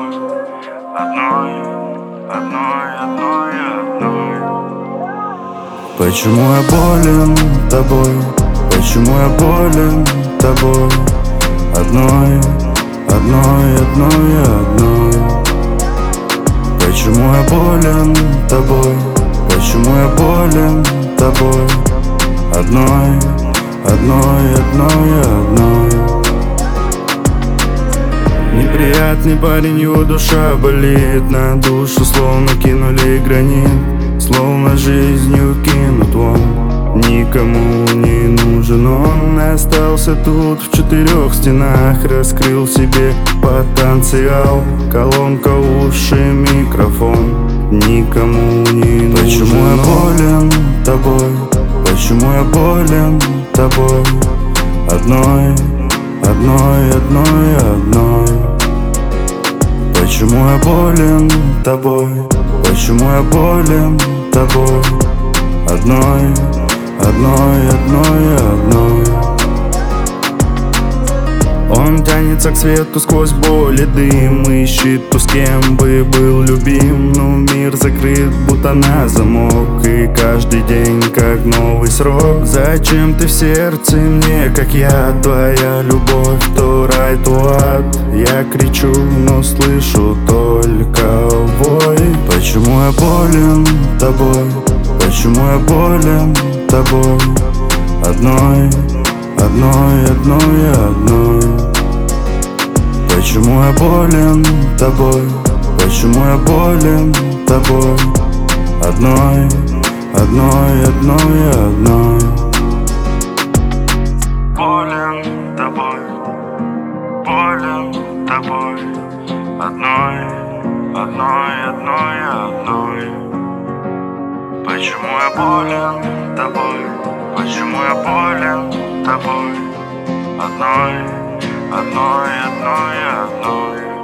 Почему я болен тобой? Почему я болен тобой? Одной. Почему я болен тобой? Почему я болен тобой? Одной. Неприятный парень, его душа болит. На душу словно кинули гранит, словно жизнью кинут вон. Никому не нужен он. Остался тут в четырех стенах, раскрыл себе потенциал. Колонка, уши, микрофон. Никому не нужен. Почему я болен тобой? Почему я болен тобой? Одной. Почему я болен тобой? Почему я болен тобой? Одной. Он тянется к свету сквозь боль и дым, ищет ту, с кем бы был любим. Но мир закрыт будто на замок, и каждый день как новый срок. Зачем ты в сердце мне, как я? Твоя любовь, то рай, то ад. Я кричу, но слышу только вой. Почему я болен тобой? Почему я болен тобой? Одной. Почему я болен тобой? Почему я болен тобой? Одной. Болен тобой, болен тобой. Одной. Почему я болен тобой? Почему я болен тобой? Одной.